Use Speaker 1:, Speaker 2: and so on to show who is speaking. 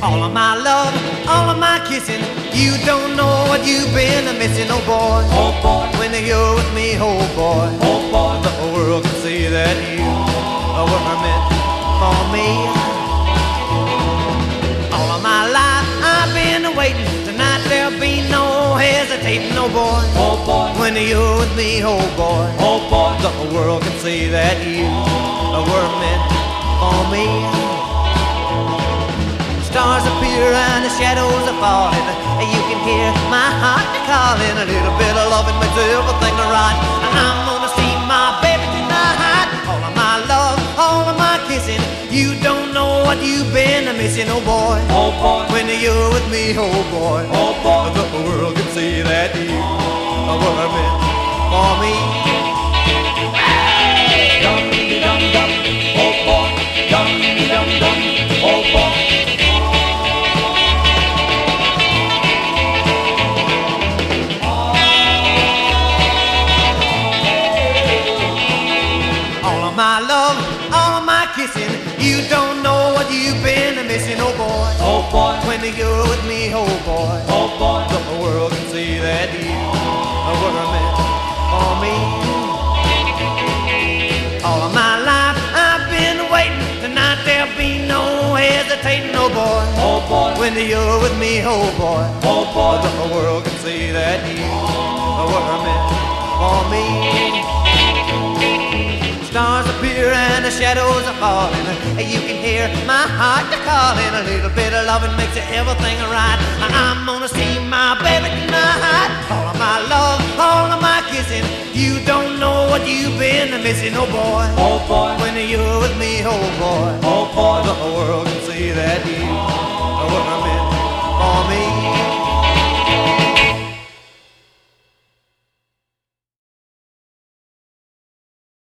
Speaker 1: All of my love, all of my kissing, you don't know what you've been missing, oh boy.
Speaker 2: Oh boy,
Speaker 1: When you're with me, oh boy,
Speaker 2: oh boy,
Speaker 1: the world can see that you were meant for me. All of my life I've been waiting. Tonight there'll be no hesitating, oh boy.
Speaker 2: oh boy,
Speaker 1: When you're with me, oh boy,
Speaker 2: oh boy,
Speaker 1: the world can see that you were meant for me. Stars appear and the shadows are falling. You can hear my heart calling. A little bit of loving makes everything right. I'm gonna see my baby tonight. All of my love, all of my kissing, you don't know what you've been missing, oh boy.
Speaker 2: oh boy,
Speaker 1: When you're with me, oh boy,
Speaker 2: oh boy,
Speaker 1: the world can see that you were meant for me.
Speaker 2: dum dum dum, oh boy, dum dum dum, oh boy.
Speaker 1: All of my love, all of my kissing, you don't know what you've been missing, oh boy.
Speaker 2: Oh boy,
Speaker 1: When you're with me, oh boy,
Speaker 2: oh boy,
Speaker 1: the world can see that you were meant for me. All of my life I've been waiting. Tonight there'll be no hesitating, oh boy.
Speaker 2: oh boy,
Speaker 1: When you're with me, oh boy,
Speaker 2: oh boy,
Speaker 1: the world can see that you were meant for me. Stars appear and the shadows are falling. You can hear my heart calling. A little bit of loving makes everything right. I'm gonna see my baby tonight. All of my love, all of my kissing, you don't know what you've been missing, oh boy.
Speaker 2: oh boy,
Speaker 1: When you're with me, oh boy,
Speaker 2: oh boy,
Speaker 1: the world can see that you were